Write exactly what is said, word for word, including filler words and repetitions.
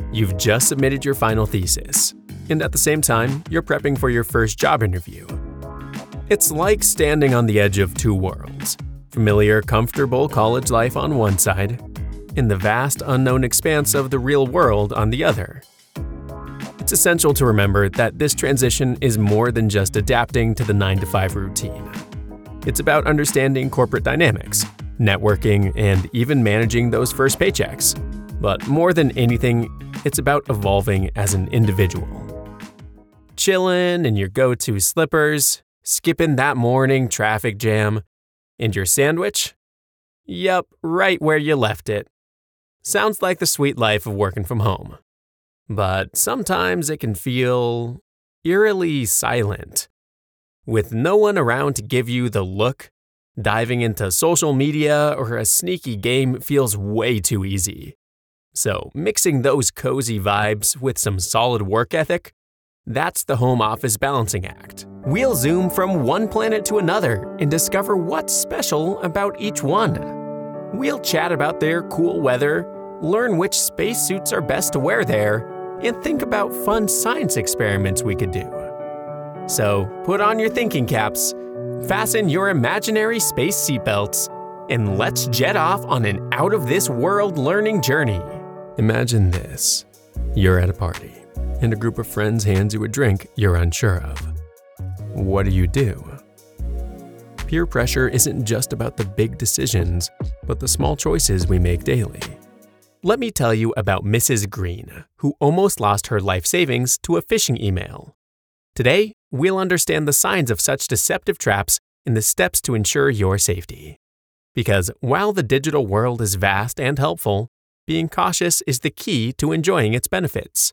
You've just submitted your final thesis, and at the same time, you're prepping for your first job interview. It's like standing on the edge of two worlds: familiar, comfortable college life on one side, and the vast, unknown expanse of the real world on the other. It's essential to remember that this transition is more than just adapting to the nine to five routine. It's about understanding corporate dynamics, networking, and even managing those first paychecks. But more than anything, it's about evolving as an individual. Chillin' in your go-to slippers, skipping that morning traffic jam, and your sandwich? Yup, right where you left it. Sounds like the sweet life of working from home. But sometimes it can feel eerily silent. With no one around to give you the look, diving into social media or a sneaky game feels way too easy. So mixing those cozy vibes with some solid work ethic, that's the home office balancing act. We'll zoom from one planet to another and discover what's special about each one. We'll chat about their cool weather, learn which spacesuits are best to wear there, and think about fun science experiments we could do. So put on your thinking caps, fasten your imaginary space seatbelts, and let's jet off on an out-of-this-world learning journey. Imagine this. You're at a party, and a group of friends hands you a drink you're unsure of. What do you do? Peer pressure isn't just about the big decisions, but the small choices we make daily. Let me tell you about Missus Green, who almost lost her life savings to a phishing email. Today, we'll understand the signs of such deceptive traps and the steps to ensure your safety. Because while the digital world is vast and helpful, being cautious is the key to enjoying its benefits.